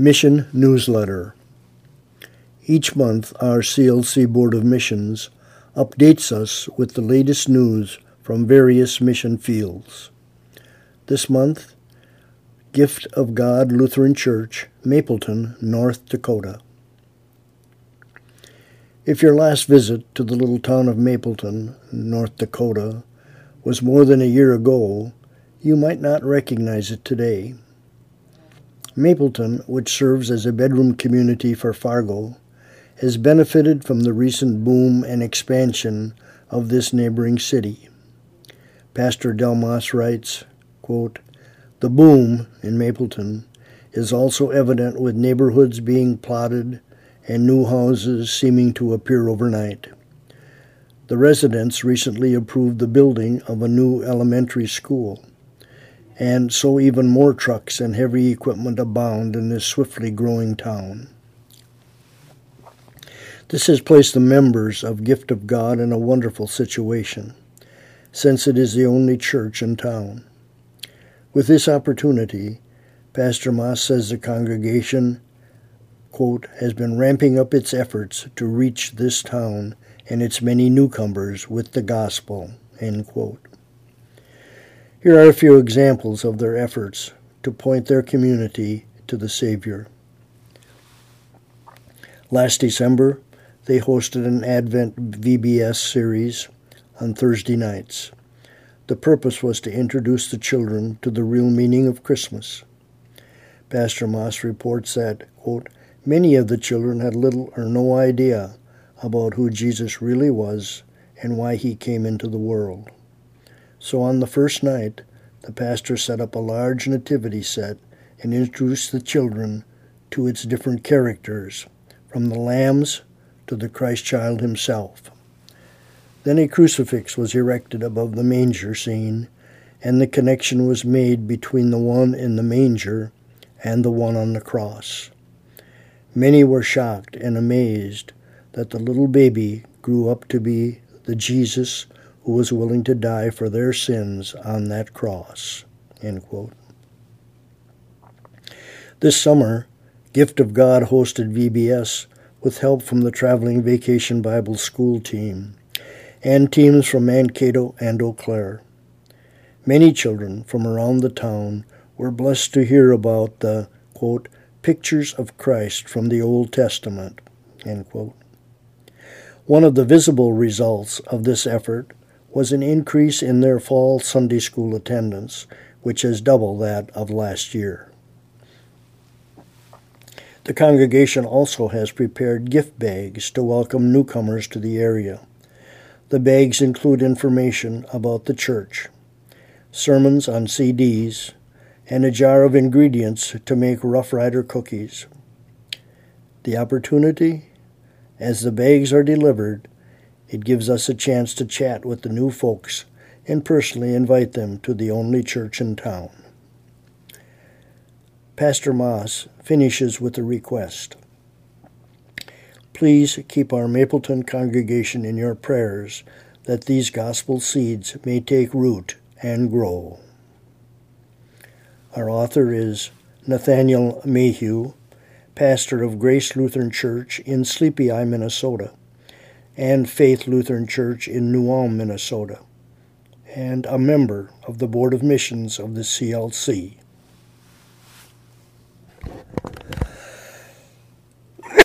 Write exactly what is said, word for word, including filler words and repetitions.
Mission Newsletter. Each month, our C L C Board of Missions updates us with the latest news from various mission fields. This month, Gift of God Lutheran Church, Mapleton, North Dakota. If your last visit to the little town of Mapleton, North Dakota, was more than a year ago, you might not recognize it today. Mapleton, which serves as a bedroom community for Fargo, has benefited from the recent boom and expansion of this neighboring city. Pastor Delmas writes, quote, "The boom in Mapleton is also evident with neighborhoods being plotted and new houses seeming to appear overnight. The residents recently approved the building of a new elementary school, and so even more trucks and heavy equipment abound in this swiftly growing town. This has placed the members of Gift of God in a wonderful situation, since it is the only church in town. With this opportunity, Pastor Moss says the congregation, quote, has been ramping up its efforts to reach this town and its many newcomers with the gospel," end quote. Here are a few examples of their efforts to point their community to the Savior. Last December, they hosted an Advent V B S series on Thursday nights. The purpose was to introduce the children to the real meaning of Christmas. Pastor Moss reports that, quote, many of the children had little or no idea about who Jesus really was and why he came into the world. So on the first night, the pastor set up a large nativity set and introduced the children to its different characters, from the lambs to the Christ child himself. Then a crucifix was erected above the manger scene, and the connection was made between the one in the manger and the one on the cross. Many were shocked and amazed that the little baby grew up to be the Jesus who was willing to die for their sins on that cross, end quote. This summer, Gift of God hosted V B S with help from the Traveling Vacation Bible School team and teams from Mankato and Eau Claire. Many children from around the town were blessed to hear about the, quote, pictures of Christ from the Old Testament, end quote. One of the visible results of this effort was an increase in their fall Sunday school attendance, which is double that of last year. The congregation also has prepared gift bags to welcome newcomers to the area. The bags include information about the church, sermons on C Ds, and a jar of ingredients to make Rough Rider cookies. The opportunity? As the bags are delivered, it gives us a chance to chat with the new folks and personally invite them to the only church in town. Pastor Moss finishes with a request. Please keep our Mapleton congregation in your prayers that these gospel seeds may take root and grow. Our author is Nathaniel Mayhew, pastor of Grace Lutheran Church in Sleepy Eye, Minnesota, and Faith Lutheran Church in New Ulm, Minnesota, and a member of the Board of Missions of the C L C.